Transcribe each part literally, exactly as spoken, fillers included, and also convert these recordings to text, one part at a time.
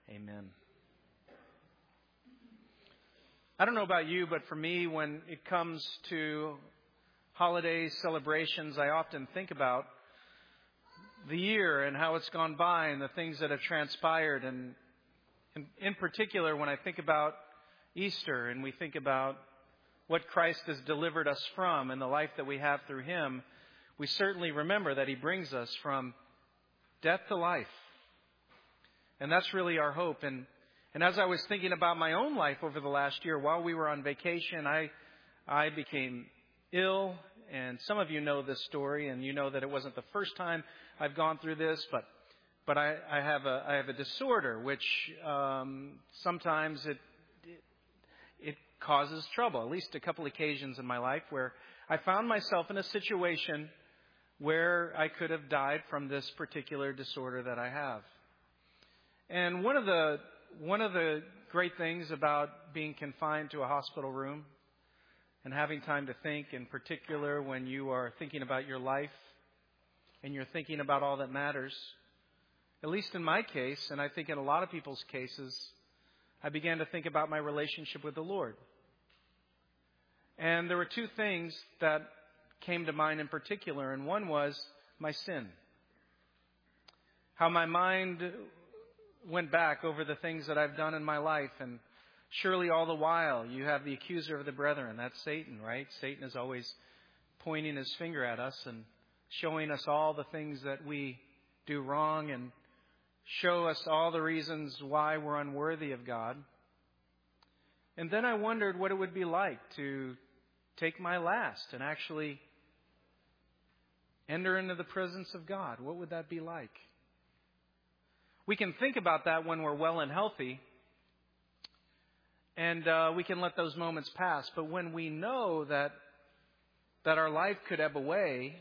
Amen. I don't know about you, but for me, when it comes to holiday celebrations, I often think about the year and how it's gone by and the things that have transpired. And in, in particular, when I think about Easter and we think about what Christ has delivered us from and the life that we have through Him, we certainly remember that He brings us from death to life. And that's really our hope. And And as I was thinking about my own life over the last year, while we were on vacation, I I became ill. And some of you know this story, and you know that it wasn't the first time I've gone through this, but but I, I have a I have a disorder which um, sometimes it, it it causes trouble. At least a couple occasions in my life where I found myself in a situation where I could have died from this particular disorder that I have. And one of the One of the great things about being confined to a hospital room and having time to think, in particular when you are thinking about your life and you're thinking about all that matters, at least in my case, and I think in a lot of people's cases, I began to think about my relationship with the Lord. And there were two things that came to mind in particular, and one was my sin. How my mind went back over the things that I've done in my life, and surely all the while you have the accuser of the brethren. That's Satan, right? Satan is always pointing his finger at us and showing us all the things that we do wrong and show us all the reasons why we're unworthy of God. And then I wondered what it would be like to take my last and actually enter into the presence of God. What would that be like? We can think about that when we're well and healthy, and uh, we can let those moments pass. But when we know that that our life could ebb away,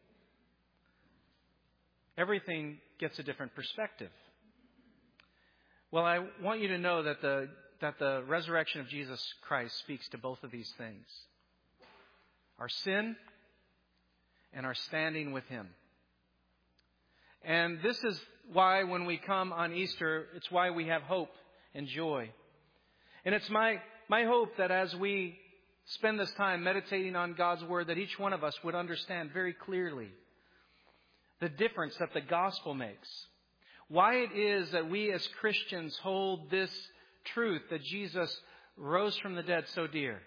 everything gets a different perspective. Well, I want you to know that the that the resurrection of Jesus Christ speaks to both of these things: our sin and our standing with Him. And this is why when we come on Easter, it's why we have hope and joy. And it's my, my hope that as we spend this time meditating on God's Word, that each one of us would understand very clearly the difference that the gospel makes. Why it is that we as Christians hold this truth that Jesus rose from the dead so dear.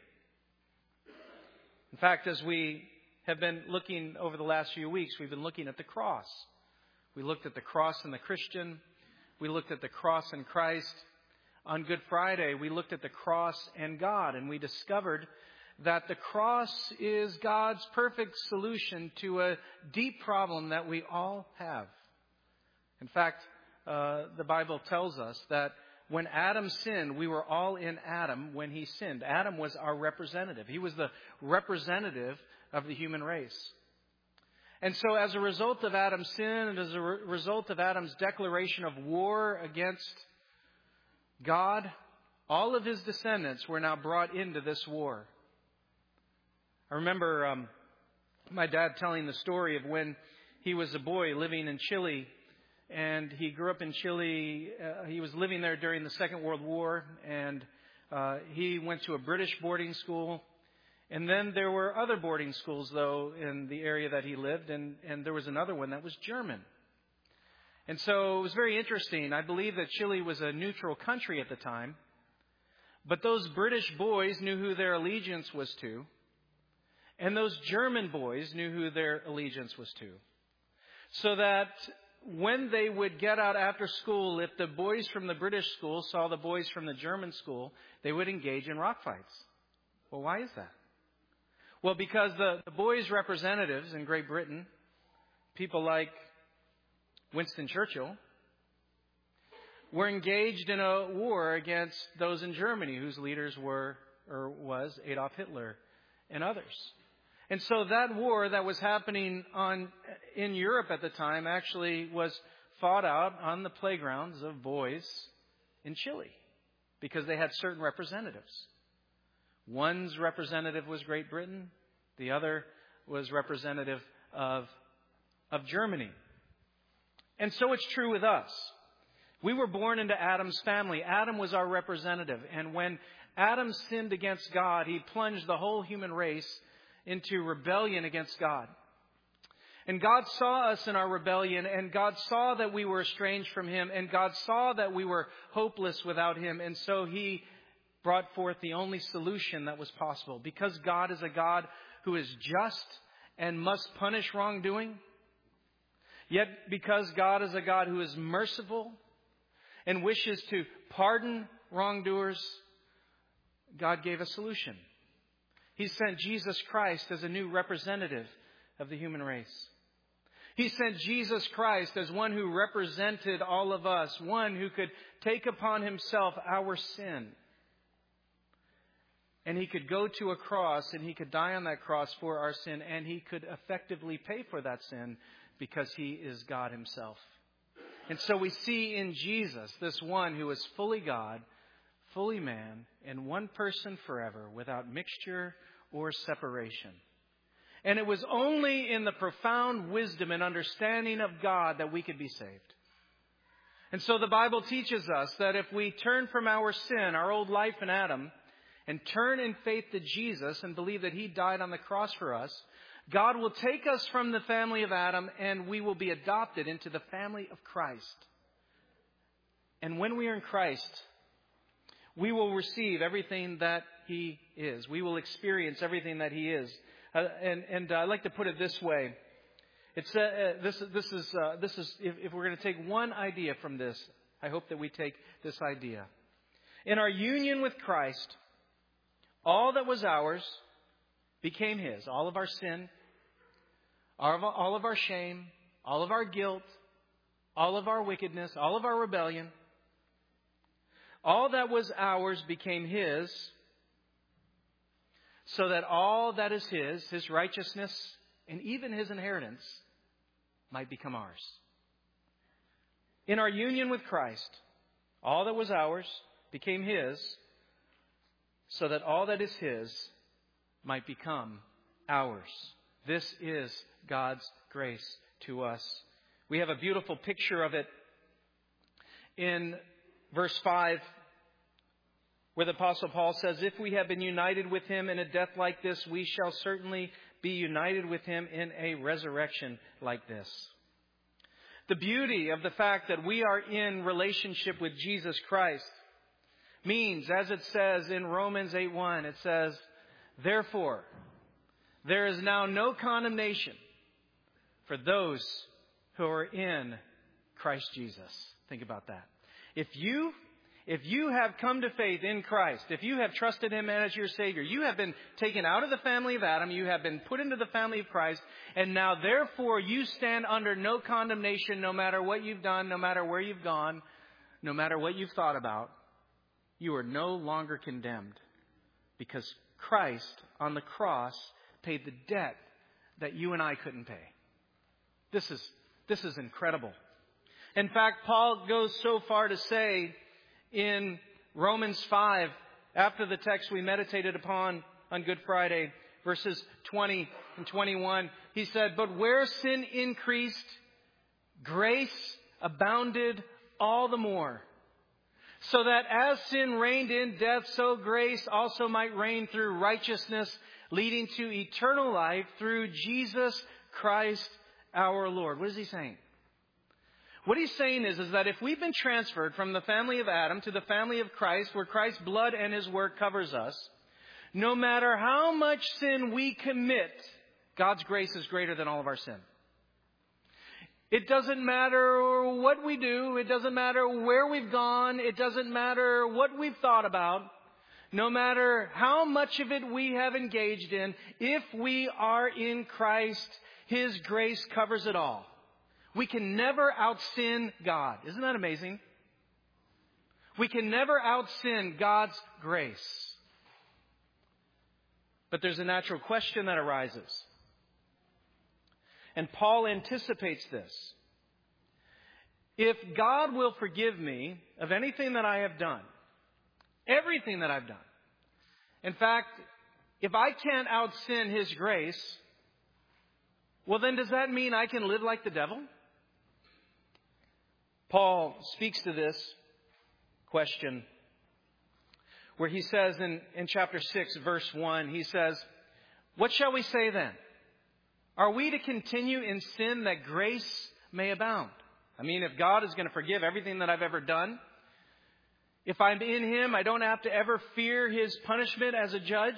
In fact, as we have been looking over the last few weeks, we've been looking at the cross. We looked at the cross and the Christian. We looked at the cross and Christ. On Good Friday, we looked at the cross and God, and we discovered that the cross is God's perfect solution to a deep problem that we all have. In fact, uh, the Bible tells us that when Adam sinned, we were all in Adam when he sinned. Adam was our representative. He was the representative of the human race. And so as a result of Adam's sin and as a re- result of Adam's declaration of war against God, all of his descendants were now brought into this war. I remember um, my dad telling the story of when he was a boy living in Chile. And he grew up in Chile. Uh, he was living there during the Second World War. And uh, he went to a British boarding school. And then there were other boarding schools, though, in the area that he lived. And, and there was another one that was German. And so it was very interesting. I believe that Chile was a neutral country at the time. But those British boys knew who their allegiance was to. And those German boys knew who their allegiance was to. So that when they would get out after school, if the boys from the British school saw the boys from the German school, they would engage in rock fights. Well, why is that? Well, because the, the boys' representatives in Great Britain, people like Winston Churchill, were engaged in a war against those in Germany whose leaders were or was Adolf Hitler and others. And so that war that was happening on in Europe at the time actually was fought out on the playgrounds of boys in Chile because they had certain representatives. One's representative was Great Britain. The other was representative of, of Germany. And so it's true with us. We were born into Adam's family. Adam was our representative. And when Adam sinned against God, he plunged the whole human race into rebellion against God. And God saw us in our rebellion, and God saw that we were estranged from Him, and God saw that we were hopeless without Him. And so He brought forth the only solution that was possible. Because God is a God who is just and must punish wrongdoing, yet because God is a God who is merciful and wishes to pardon wrongdoers, God gave a solution. He sent Jesus Christ as a new representative of the human race. He sent Jesus Christ as one who represented all of us, one who could take upon Himself our sin. And He could go to a cross and He could die on that cross for our sin, and He could effectively pay for that sin because He is God Himself. And so we see in Jesus this one who is fully God, fully man, and one person forever, without mixture or separation. And it was only in the profound wisdom and understanding of God that we could be saved. And so the Bible teaches us that if we turn from our sin, our old life in Adam, and turn in faith to Jesus and believe that He died on the cross for us, God will take us from the family of Adam and we will be adopted into the family of Christ. And when we are in Christ, we will receive everything that He is. We will experience everything that He is. Uh, and and uh, I like to put it this way. It's uh, uh, this this is uh, this is if, if we're going to take one idea from this, I hope that we take this idea. In our union with Christ, all that was ours became His. All of our sin, all of, all of our shame, all of our guilt, all of our wickedness, all of our rebellion. All that was ours became His, so that all that is His, His righteousness, and even His inheritance, might become ours. In our union with Christ, all that was ours became His, so that all that is His might become ours. This is God's grace to us. We have a beautiful picture of it in verse five, where the Apostle Paul says, if we have been united with Him in a death like this, we shall certainly be united with Him in a resurrection like this. The beauty of the fact that we are in relationship with Jesus Christ means, as it says in Romans eight one, it says, therefore, there is now no condemnation for those who are in Christ Jesus. Think about that. If you, if you have come to faith in Christ, if you have trusted Him as your Savior, you have been taken out of the family of Adam, you have been put into the family of Christ, and now therefore you stand under no condemnation no matter what you've done, no matter where you've gone, no matter what you've thought about. You are no longer condemned because Christ on the cross paid the debt that you and I couldn't pay. This is, this is incredible. In fact, Paul goes so far to say in Romans five, after the text we meditated upon on Good Friday, verses twenty and twenty-one, he said, but where sin increased, grace abounded all the more. So that as sin reigned in death, so grace also might reign through righteousness, leading to eternal life through Jesus Christ our Lord. What is he saying? What he's saying is, is that if we've been transferred from the family of Adam to the family of Christ, where Christ's blood and His work covers us, no matter how much sin we commit, God's grace is greater than all of our sin. It doesn't matter what we do. It doesn't matter where we've gone. It doesn't matter what we've thought about. No matter how much of it we have engaged in, if we are in Christ, His grace covers it all. We can never out-sin God. Isn't that amazing? We can never out-sin God's grace. But there's a natural question that arises. And Paul anticipates this. If God will forgive me of anything that I have done, everything that I've done, in fact, if I can't out-sin His grace, well then does that mean I can live like the devil? Paul speaks to this question where he says in, in chapter six, verse one, he says, "What shall we say then? Are we to continue in sin that grace may abound?" I mean, if God is going to forgive everything that I've ever done, if I'm in Him, I don't have to ever fear His punishment as a judge,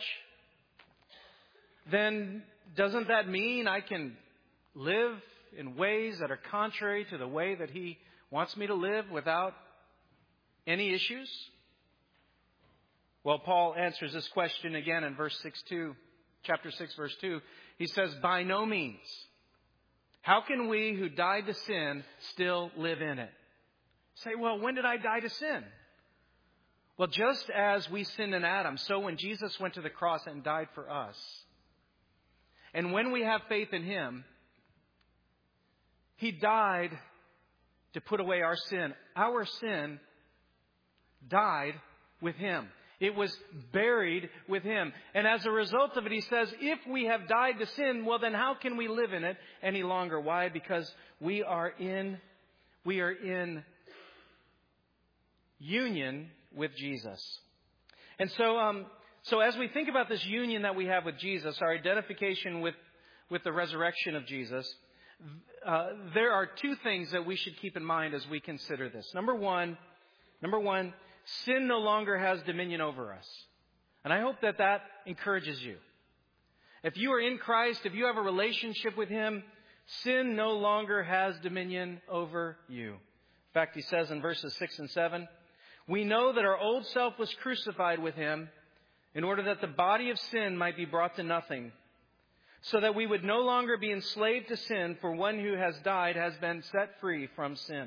then doesn't that mean I can live in ways that are contrary to the way that He wants me to live without any issues? Well, Paul answers this question again in verse six two, chapter six, verse two. He says, "By no means. How can we who died to sin still live in it?" Say, well, when did I die to sin? Well, just as we sinned in Adam, so when Jesus went to the cross and died for us, and when we have faith in Him, He died to put away our sin. Our sin died with Him. It was buried with Him. And as a result of it, he says, if we have died to sin, well, then how can we live in it any longer? Why? Because we are in, we are in union with Jesus. And so, um, so as we think about this union that we have with Jesus, our identification with, with the resurrection of Jesus, uh, there are two things that we should keep in mind as we consider this. Number one, number one, sin no longer has dominion over us. And I hope that that encourages you. If you are in Christ, if you have a relationship with Him, sin no longer has dominion over you. In fact, he says in verses six and seven, "We know that our old self was crucified with Him in order that the body of sin might be brought to nothing, so that we would no longer be enslaved to sin, for one who has died has been set free from sin."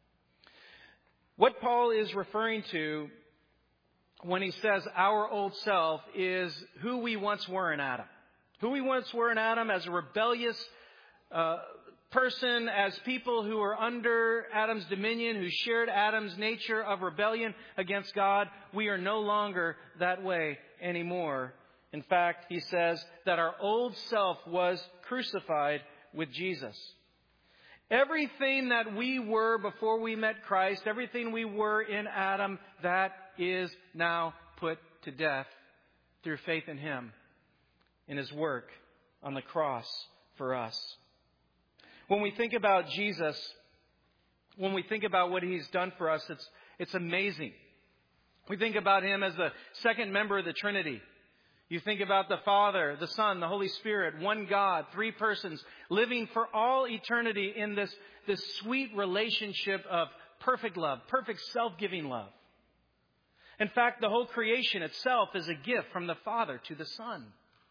What Paul is referring to when he says our old self is who we once were in Adam. Who we once were in Adam as a rebellious uh, person, as people who were under Adam's dominion, who shared Adam's nature of rebellion against God. We are no longer that way anymore. In fact, he says that our old self was crucified with Jesus. Everything that we were before we met Christ, everything we were in Adam, that is now put to death through faith in Him, in His work on the cross for us. When we think about Jesus, when we think about what He's done for us, it's, it's amazing. We think about Him as the second member of the Trinity. You think about the Father, the Son, the Holy Spirit, one God, three persons, living for all eternity in this, this sweet relationship of perfect love, perfect self-giving love. In fact, the whole creation itself is a gift from the Father to the Son.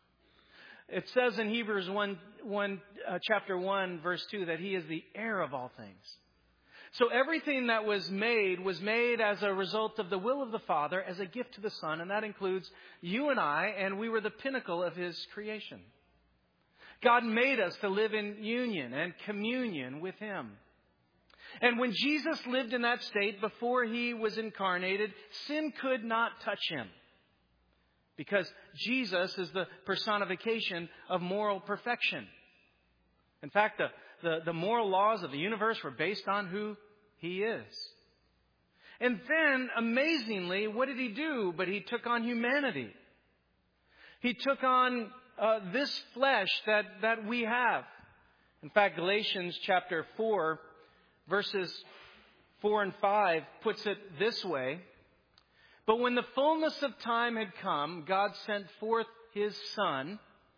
It says in Hebrews one, one, uh, chapter one, verse two, that He is the heir of all things. So everything that was made was made as a result of the will of the Father, as a gift to the Son, and that includes you and I, and we were the pinnacle of His creation. God made us to live in union and communion with Him. And when Jesus lived in that state before He was incarnated, sin could not touch Him, because Jesus is the personification of moral perfection. In fact, the The, the moral laws of the universe were based on who He is. And then, amazingly, what did He do? But He took on humanity. He took on uh, this flesh that, that we have. In fact, Galatians chapter four, verses four and five puts it this way. "But when the fullness of time had come, God sent forth His Son,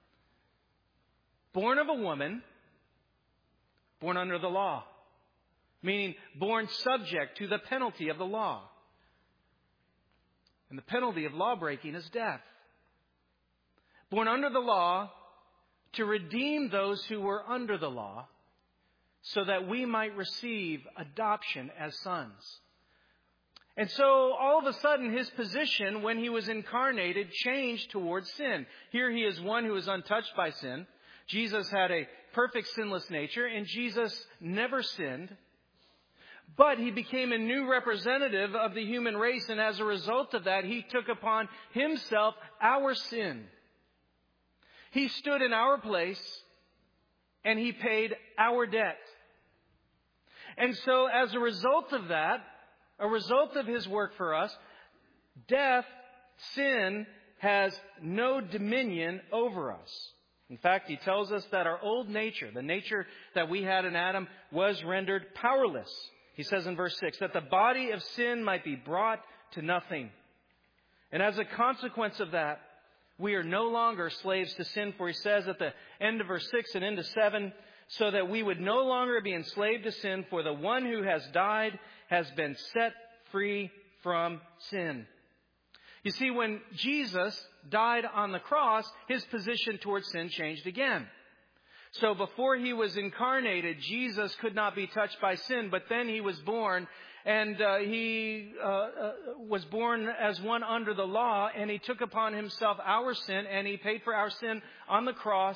born of a woman, born under the law," meaning born subject to the penalty of the law. And the penalty of lawbreaking is death. Born under the law to redeem those who were under the law, so that we might receive adoption as sons. And so all of a sudden His position when He was incarnated changed towards sin. Here He is one who is untouched by sin. Jesus had a perfect sinless nature, and Jesus never sinned. But He became a new representative of the human race, and as a result of that, He took upon Himself our sin. He stood in our place, and He paid our debt. And so as a result of that, a result of His work for us, death, sin, has no dominion over us. In fact, He tells us that our old nature, the nature that we had in Adam, was rendered powerless. He says in verse six, that the body of sin might be brought to nothing. And as a consequence of that, we are no longer slaves to sin. For He says at the end of verse six and into seven, so that we would no longer be enslaved to sin, for the one who has died has been set free from sin. You see, when Jesus died on the cross, His position towards sin changed again. So before He was incarnated, Jesus could not be touched by sin, but then He was born, and uh, He uh, uh, was born as one under the law, and He took upon Himself our sin, and He paid for our sin on the cross.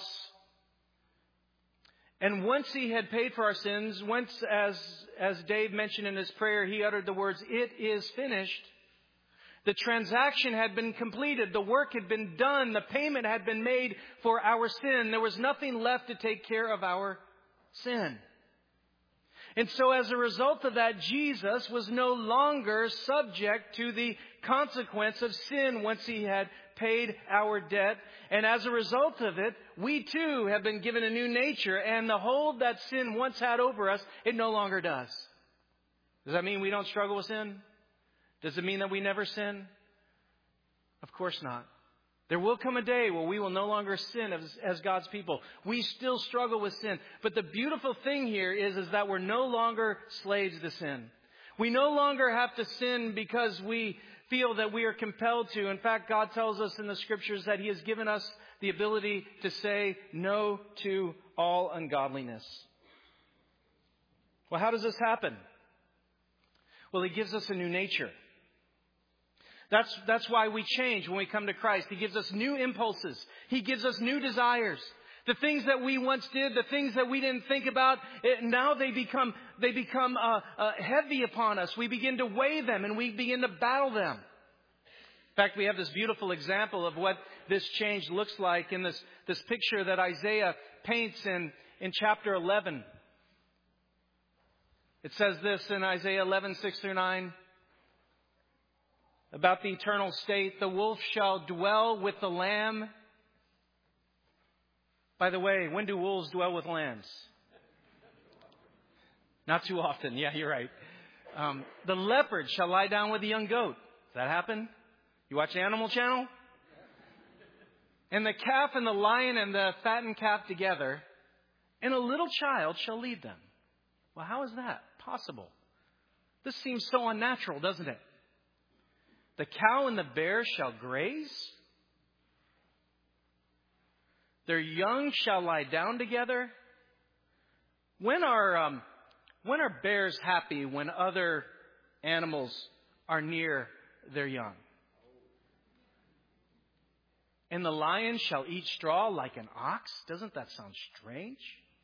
And once He had paid for our sins, once, as, as Dave mentioned in his prayer, He uttered the words, "It is finished." The transaction had been completed. The work had been done. The payment had been made for our sin. There was nothing left to take care of our sin. And so as a result of that, Jesus was no longer subject to the consequence of sin once He had paid our debt. And as a result of it, we too have been given a new nature. And the hold that sin once had over us, it no longer does. Does that mean we don't struggle with sin? Does it mean that we never sin? Of course not. There will come a day where we will no longer sin as, as God's people. We still struggle with sin. But the beautiful thing here is, is that we're no longer slaves to sin. We no longer have to sin because we feel that we are compelled to. In fact, God tells us in the Scriptures that He has given us the ability to say no to all ungodliness. Well, how does this happen? Well, He gives us a new nature. That's, that's why we change when we come to Christ. He gives us new impulses. He gives us new desires. The things that we once did, the things that we didn't think about, it, now they become, they become uh, uh, heavy upon us. We begin to weigh them and we begin to battle them. In fact, we have this beautiful example of what this change looks like in this, this picture that Isaiah paints in, in chapter eleven. It says this in Isaiah eleven, six through nine. About the eternal state, the wolf shall dwell with the lamb. By the way, when do wolves dwell with lambs? Not too often. Yeah, you're right. Um, the leopard shall lie down with the young goat. Does that happen? You watch the Animal Channel? And the calf and the lion and the fattened calf together, and a little child shall lead them. Well, how is that possible? This seems so unnatural, doesn't it? The cow and the bear shall graze. Their young shall lie down together. When are um, when are bears happy when other animals are near their young? And the lion shall eat straw like an ox. Doesn't that sound strange?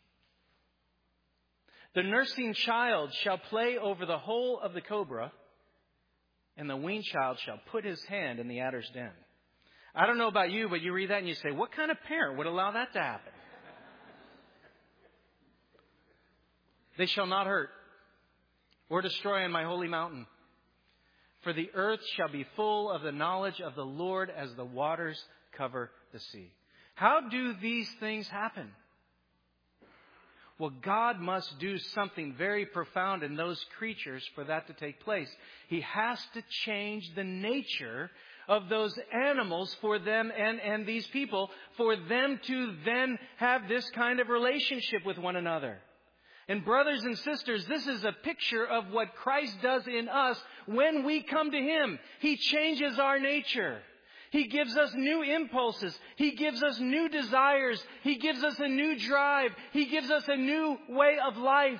The nursing child shall play over the hole of the cobra, and the weaned child shall put his hand in the adder's den. I don't know about you, but you read that and you say, what kind of parent would allow that to happen? They shall not hurt or destroy on my holy mountain. For the earth shall be full of the knowledge of the Lord as the waters cover the sea. How do these things happen? Well, God must do something very profound in those creatures for that to take place. He has to change the nature of those animals for them and, and these people, for them to then have this kind of relationship with one another. And brothers and sisters, this is a picture of what Christ does in us when we come to Him. He changes our nature. He gives us new impulses. He gives us new desires. He gives us a new drive. He gives us a new way of life.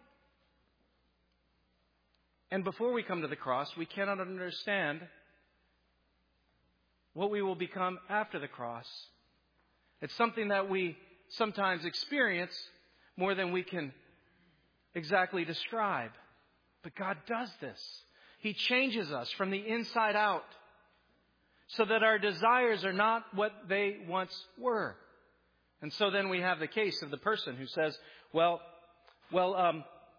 And before we come to the cross, we cannot understand what we will become after the cross. It's something that we sometimes experience more than we can exactly describe. But God does this. He changes us from the inside out, so that our desires are not what they once were. And so then we have the case of the person who says, well, well, um,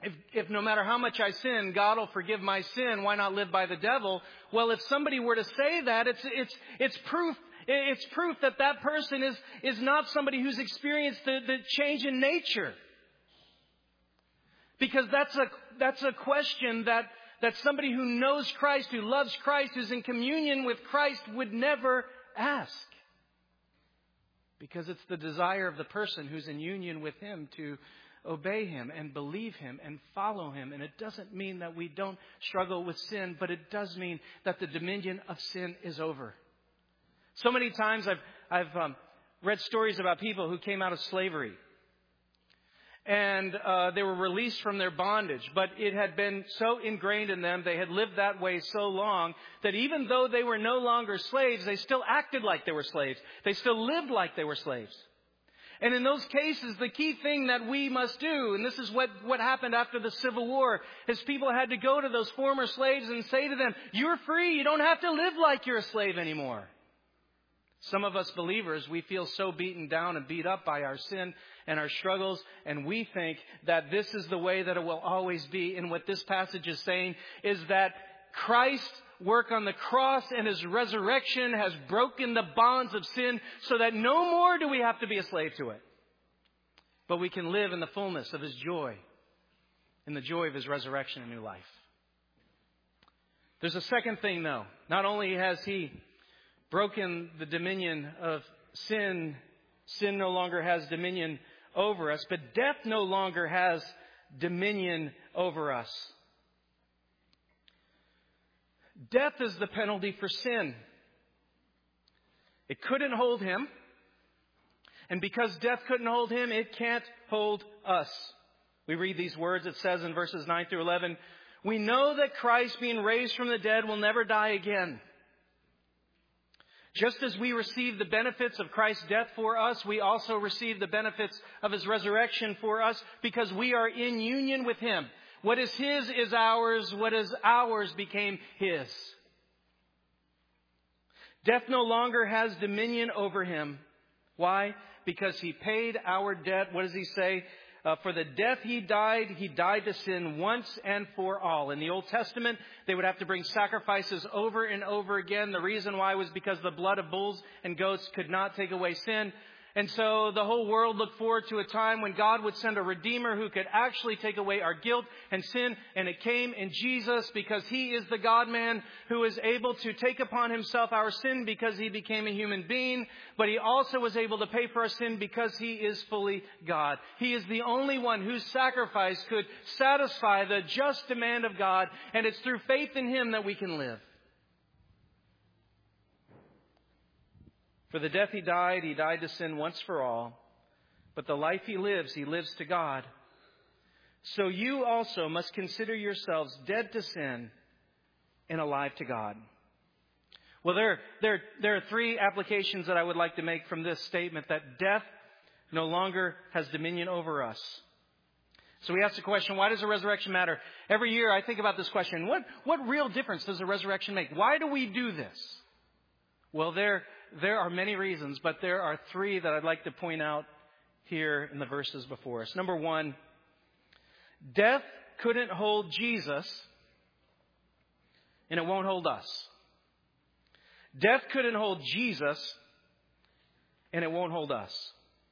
If, if no matter how much I sin, God will forgive my sin, why not live by the devil? Well, if somebody were to say that, it's, it's, it's proof, it's proof that that person is, is not somebody who's experienced the, the change in nature. Because that's a, that's a question that, that somebody who knows Christ, who loves Christ, who's in communion with Christ would never ask. Because it's the desire of the person who's in union with Him to obey Him and believe Him and follow Him. And it doesn't mean that we don't struggle with sin, but it does mean that the dominion of sin is over. So many times I've, I've um, read stories about people who came out of slavery. And uh, they were released from their bondage. But it had been so ingrained in them, they had lived that way so long, that even though they were no longer slaves, they still acted like they were slaves. They still lived like they were slaves. And in those cases, the key thing that we must do, and this is what, what happened after the Civil War, is people had to go to those former slaves and say to them, you're free, you don't have to live like you're a slave anymore. Some of us believers, we feel so beaten down and beat up by our sin and our struggles, and we think that this is the way that it will always be. And what this passage is saying is that Christ's work on the cross and His resurrection has broken the bonds of sin so that no more do we have to be a slave to it. But we can live in the fullness of His joy, in the joy of His resurrection and new life. There's a second thing, though. Not only has He broken the dominion of sin, sin no longer has dominion over us, but death no longer has dominion over us. Death is the penalty for sin. It couldn't hold Him. And because death couldn't hold Him, it can't hold us. We read these words. It says in verses nine through eleven, we know that Christ, being raised from the dead, will never die again. Just as we receive the benefits of Christ's death for us, we also receive the benefits of His resurrection for us because we are in union with Him. What is His is ours. What is ours became His. Death no longer has dominion over Him. Why? Because He paid our debt. What does He say? Uh, for the death He died, He died to sin once and for all. In the Old Testament, they would have to bring sacrifices over and over again. The reason why was because the blood of bulls and goats could not take away sin. And so the whole world looked forward to a time when God would send a Redeemer who could actually take away our guilt and sin. And it came in Jesus because He is the God-man who is able to take upon Himself our sin because He became a human being. But He also was able to pay for our sin because He is fully God. He is the only one whose sacrifice could satisfy the just demand of God. And it's through faith in Him that we can live. For the death He died, He died to sin once for all. But the life He lives, He lives to God. So you also must consider yourselves dead to sin and alive to God. Well, there, there, there are three applications that I would like to make from this statement, that death no longer has dominion over us. So we ask the question, why does the resurrection matter? Every year I think about this question. What, what real difference does the resurrection make? Why do we do this? Well, there... There are many reasons, but there are three that I'd like to point out here in the verses before us. Number one, death couldn't hold Jesus, and it won't hold us. Death couldn't hold Jesus, and it won't hold us.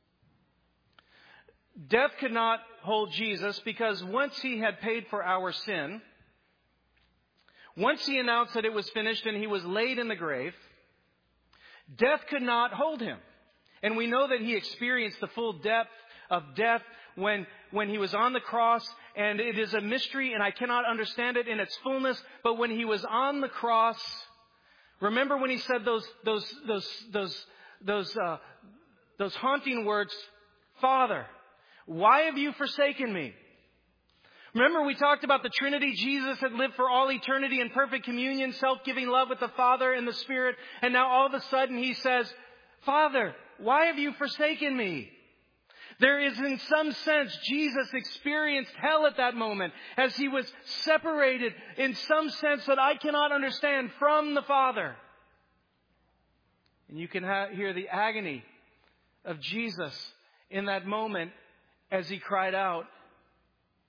Death could not hold Jesus because once He had paid for our sin, once He announced that it was finished and He was laid in the grave, death could not hold Him. And we know that He experienced the full depth of death when, when He was on the cross. And it is a mystery and I cannot understand it in its fullness. But when He was on the cross, remember when He said those, those, those, those, those, uh, those haunting words, Father, why have You forsaken Me? Remember we talked about the Trinity. Jesus had lived for all eternity in perfect communion, self-giving love with the Father and the Spirit. And now all of a sudden He says, Father, why have You forsaken Me? There is in some sense Jesus experienced hell at that moment as He was separated in some sense that I cannot understand from the Father. And you can ha- hear the agony of Jesus in that moment as He cried out,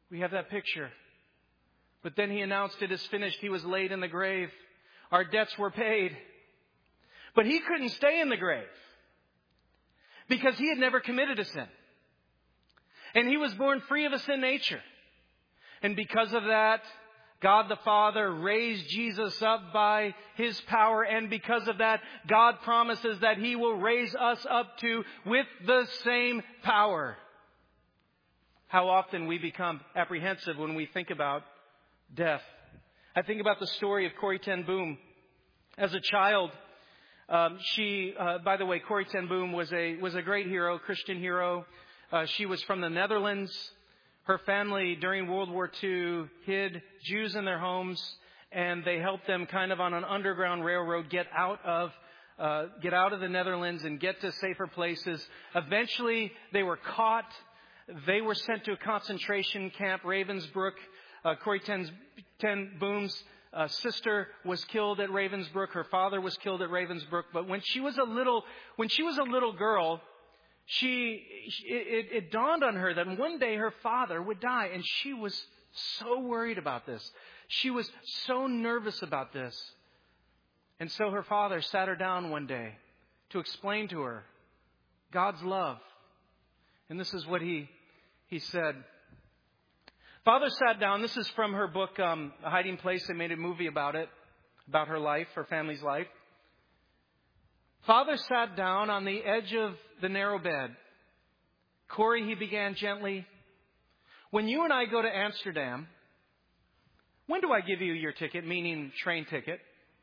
We have that picture. But then He announced it is finished. He was laid in the grave. Our debts were paid. But He couldn't stay in the grave because He had never committed a sin. And He was born free of a sin nature. And because of that, God the Father raised Jesus up by His power. And because of that, God promises that He will raise us up too with the same power. How often we become apprehensive when we think about death. I think about the story of Corrie ten Boom. As a child, um, she, uh, by the way, Corrie ten Boom was a was a great hero, Christian hero. Uh, she was from the Netherlands. Her family during World War Two hid Jews in their homes, and they helped them kind of on an underground railroad get out of uh, get out of the Netherlands and get to safer places. Eventually, they were caught. They were sent to a concentration camp, Ravensbrück. Uh, Corrie ten, ten Boom's uh, sister was killed at Ravensbrück. Her father was killed at Ravensbrück. But when she was a little, when she was a little girl, she it, it dawned on her that one day her father would die, and she was so worried about this. She was so nervous about this, and so her father sat her down one day to explain to her God's love. And this is what he he said. Father sat down. This is from her book, um, A Hiding Place. They made a movie about it, about her life, her family's life. Father sat down on the edge of the narrow bed. Corrie, he began gently, when you and I go to Amsterdam, when do I give you your ticket, meaning train ticket?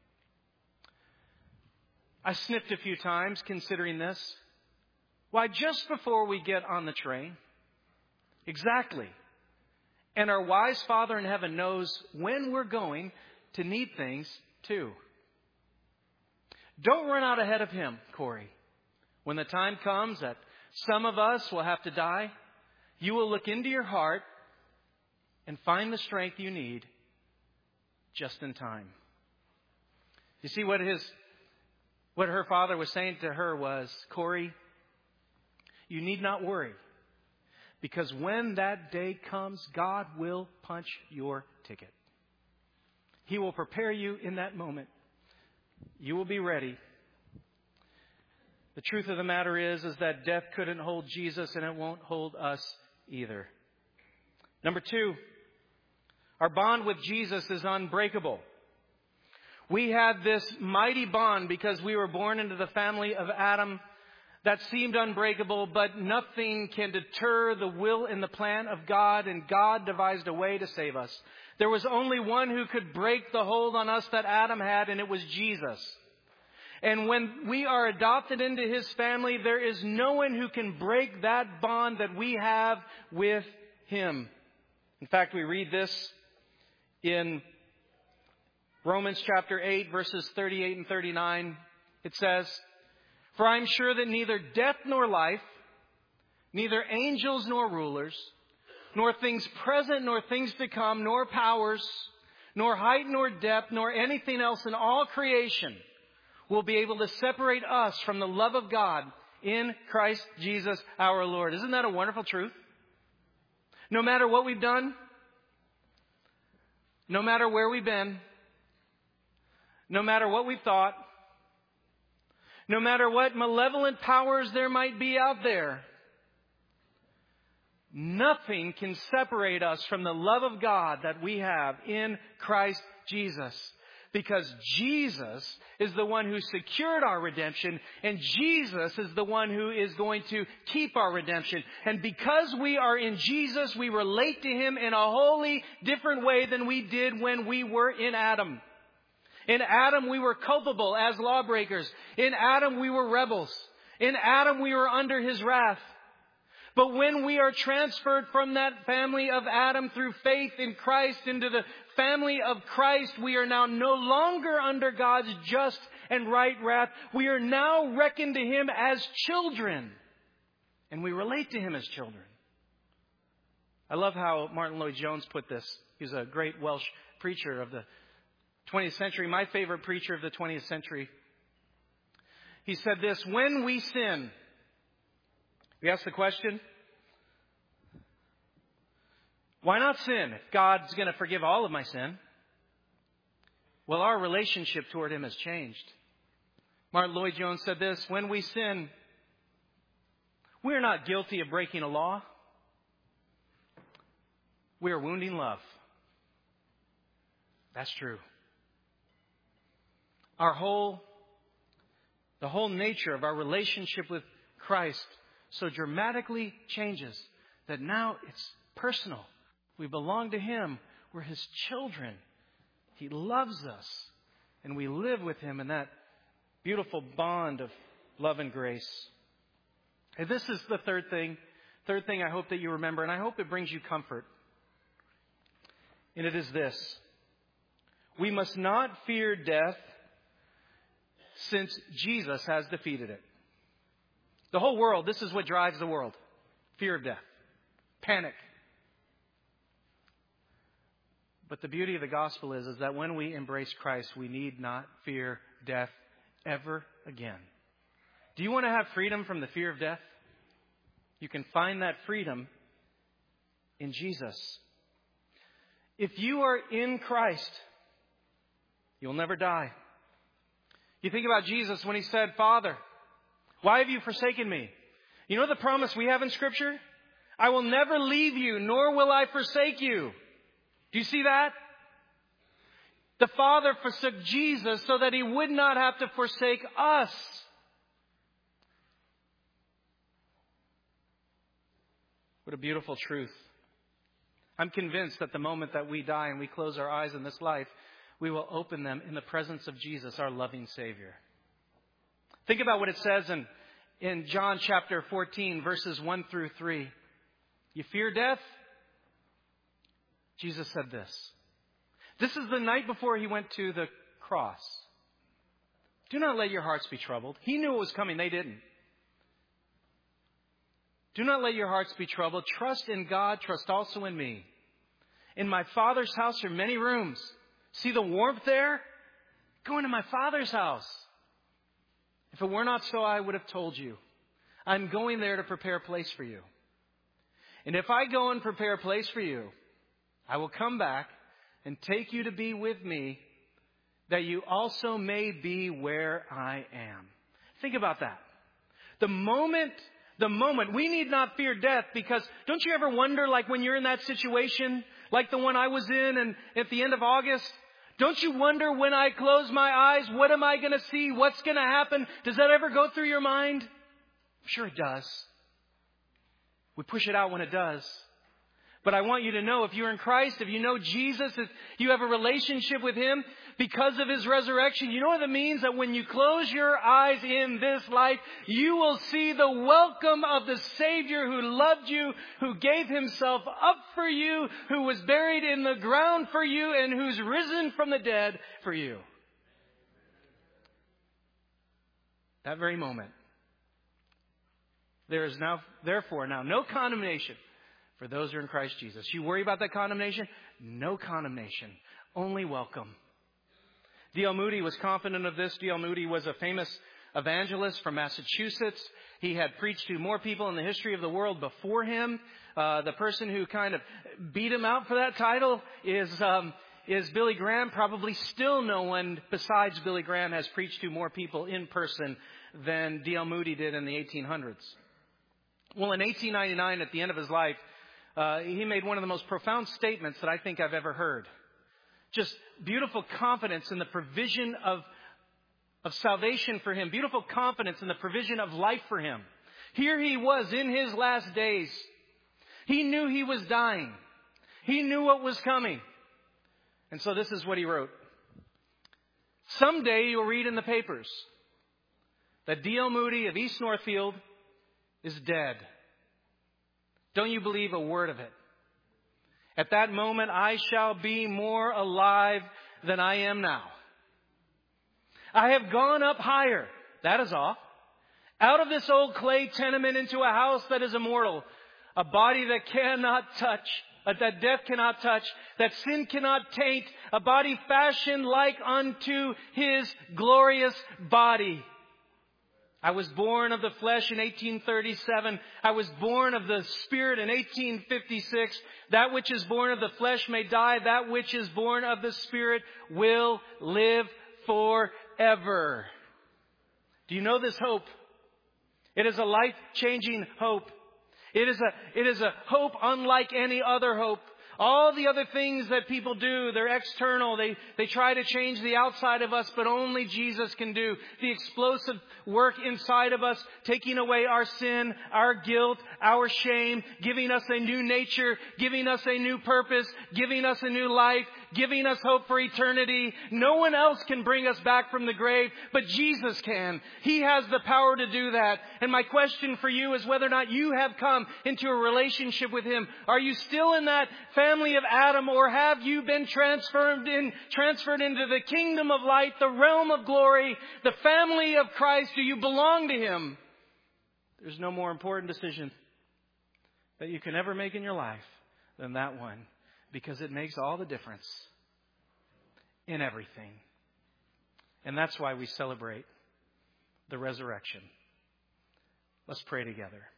I sniffed a few times considering this. Why, just before we get on the train. Exactly. And our wise Father in heaven knows when we're going to need things too. Don't run out ahead of Him, Corrie. When the time comes that some of us will have to die, you will look into your heart and find the strength you need just in time. You see, what his, what her father was saying to her was, Corrie, you need not worry. Because when that day comes, God will punch your ticket. He will prepare you in that moment. You will be ready. The truth of the matter is, is that death couldn't hold Jesus, and it won't hold us either. Number two, our bond with Jesus is unbreakable. We had this mighty bond because we were born into the family of Adam that seemed unbreakable, but nothing can deter the will and the plan of God, and God devised a way to save us. There was only one who could break the hold on us that Adam had, and it was Jesus. And when we are adopted into His family, there is no one who can break that bond that we have with Him. In fact, we read this in Romans chapter eight, verses thirty-eight and thirty-nine. It says, for I am sure that neither death nor life, neither angels nor rulers, nor things present nor things to come, nor powers, nor height nor depth, nor anything else in all creation will be able to separate us from the love of God in Christ Jesus our Lord. Isn't that a wonderful truth? No matter what we've done, no matter where we've been, no matter what we've thought, no matter what malevolent powers there might be out there, nothing can separate us from the love of God that we have in Christ Jesus. Because Jesus is the one who secured our redemption, and Jesus is the one who is going to keep our redemption. And because we are in Jesus, we relate to Him in a wholly different way than we did when we were in Adam. In Adam, we were culpable as lawbreakers. In Adam, we were rebels. In Adam, we were under His wrath. But when we are transferred from that family of Adam through faith in Christ into the family of Christ, we are now no longer under God's just and right wrath. We are now reckoned to Him as children. And we relate to Him as children. I love how Martin Lloyd-Jones put this. He's a great Welsh preacher of the twentieth century, my favorite preacher of the twentieth century. He said this, when we sin, we ask the question, Why not sin if God's going to forgive all of my sin? Well, our relationship toward Him has changed. Martin Lloyd-Jones said this: when we sin, we are not guilty of breaking a law. We are wounding love. That's true. Our whole, the whole nature of our relationship with Christ so dramatically changes that now it's personal. We belong to Him. We're His children. He loves us. And we live with Him in that beautiful bond of love and grace. And this is the third thing. Third thing I hope that you remember, and I hope it brings you comfort. And it is this: we must not fear death, since Jesus has defeated it. The whole world, this is what drives the world. Fear of death. Panic. But the beauty of the gospel is, is that when we embrace Christ, we need not fear death ever again. Do you want to have freedom from the fear of death? You can find that freedom in Jesus. If you are in Christ, you'll never die. You think about Jesus when He said, Father, why have you forsaken me? You know the promise we have in Scripture? I will never leave you, nor will I forsake you. Do you see that? The Father forsook Jesus so that He would not have to forsake us. What a beautiful truth. I'm convinced that the moment that we die and we close our eyes in this life, we will open them in the presence of Jesus, our loving Savior. Think about what it says in, in John chapter fourteen, verses one through three. You fear death? Jesus said this. This is the night before He went to the cross. Do not let your hearts be troubled. He knew it was coming. They didn't. Do not let your hearts be troubled. Trust in God. Trust also in me. In my Father's house are many rooms. See the warmth there? Go into my Father's house. If it were not so, I would have told you. I'm going there to prepare a place for you. And if I go and prepare a place for you, I will come back and take you to be with me, that you also may be where I am. Think about that. The moment, the moment, we need not fear death, because don't you ever wonder, like when you're in that situation, like the one I was in and at the end of August, don't you wonder, when I close my eyes, what am I going to see? What's going to happen? Does that ever go through your mind? I'm sure it does. We push it out when it does. But I want you to know, if you're in Christ, if you know Jesus, if you have a relationship with Him because of His resurrection, you know what it means? That when you close your eyes in this life, you will see the welcome of the Savior who loved you, who gave Himself up for you, who was buried in the ground for you, and who's risen from the dead for you. That very moment. There is now, therefore, now no condemnation for those who are in Christ Jesus. You worry about that condemnation? No condemnation. Only welcome. D L Moody was confident of this. D L Moody was a famous evangelist from Massachusetts. He had preached to more people in the history of the world before him. Uh, the person who kind of beat him out for that title is um, is Billy Graham. Probably still no one besides Billy Graham has preached to more people in person than D L Moody did in the eighteen hundreds. Well, in eighteen ninety-nine, at the end of his life, Uh, he made one of the most profound statements that I think I've ever heard. Just beautiful confidence in the provision of, of salvation for him. Beautiful confidence in the provision of life for him. Here he was in his last days. He knew he was dying. He knew what was coming. And so this is what he wrote. Someday you'll read in the papers that D L Moody of East Northfield is dead. Don't you believe a word of it? At that moment, I shall be more alive than I am now. I have gone up higher. That is all. Out of this old clay tenement into a house that is immortal. A body that cannot touch, that death cannot touch, that sin cannot taint. A body fashioned like unto His glorious body. I was born of the flesh in eighteen thirty-seven. I was born of the Spirit in eighteen fifty-six. That which is born of the flesh may die. That which is born of the Spirit will live forever. Do you know this hope? It is a life-changing hope. It is a, it is a hope unlike any other hope. All the other things that people do, they're external. They, they try to change the outside of us, but only Jesus can do. The explosive work inside of us, taking away our sin, our guilt, our shame, giving us a new nature, giving us a new purpose, giving us a new life, giving us hope for eternity. No one else can bring us back from the grave, but Jesus can. He has the power to do that. And my question for you is whether or not you have come into a relationship with Him. Are you still in that family of Adam, or have you been transferred in, transferred into the kingdom of light, the realm of glory, the family of Christ? Do you belong to Him? There's no more important decision that you can ever make in your life than that one, because it makes all the difference in everything. And that's why we celebrate the resurrection. Let's pray together.